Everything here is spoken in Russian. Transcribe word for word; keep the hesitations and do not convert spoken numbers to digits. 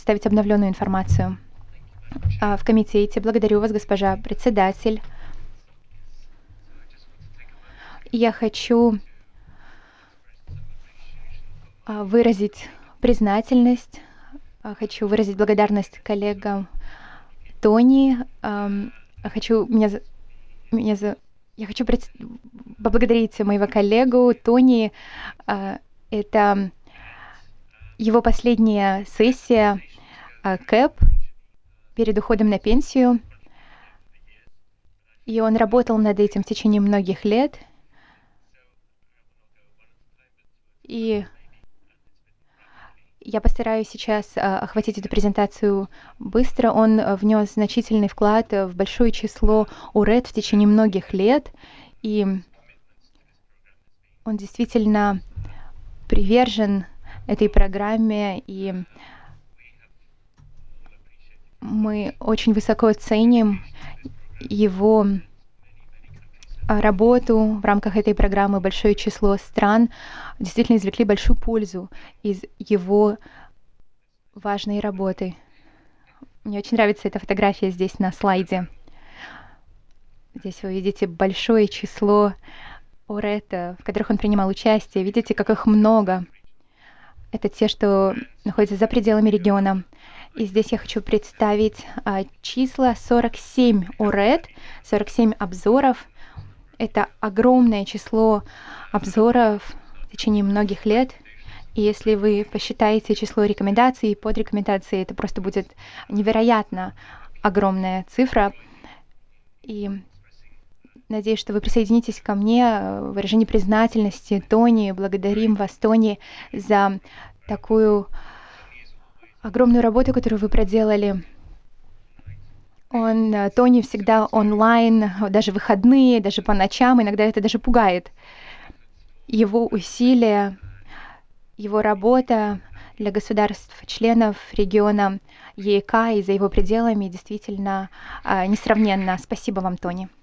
представить обновленную информацию в комитете. Благодарю вас, госпожа председатель. Я хочу выразить признательность, хочу выразить благодарность коллегам Тони. Хочу меня, меня за я хочу пред... поблагодарить моего коллегу Тони. Это его последняя сессия КЭП перед уходом на пенсию. И он работал над этим в течение многих лет. И я постараюсь сейчас охватить эту презентацию быстро. Он внес значительный вклад в большое число УРЭД в течение многих лет. И он действительно привержен этой программе. И мы очень высоко ценим его работу в рамках этой программы. Большое число стран действительно извлекли большую пользу из его важной работы. Мне очень нравится эта фотография здесь на слайде. Здесь вы видите большое число УРЭД, в которых он принимал участие. Видите, как их много. Это те, что находятся за пределами региона. И здесь я хочу представить а, числа сорок семь УРЭД, сорок семь обзоров. Это огромное число обзоров в течение многих лет. И если вы посчитаете число рекомендаций и подрекомендаций, это просто будет невероятно огромная цифра. И надеюсь, что вы присоединитесь ко мне в выражении признательности Тони. Благодарим вас, Тони, за такую огромную работу, которую вы проделали. Он, Тони всегда онлайн, даже в выходные, даже по ночам. Иногда это даже пугает. Его усилия, его работа для государств-членов региона ЕК и за его пределами действительно несравненна. Спасибо вам, Тони.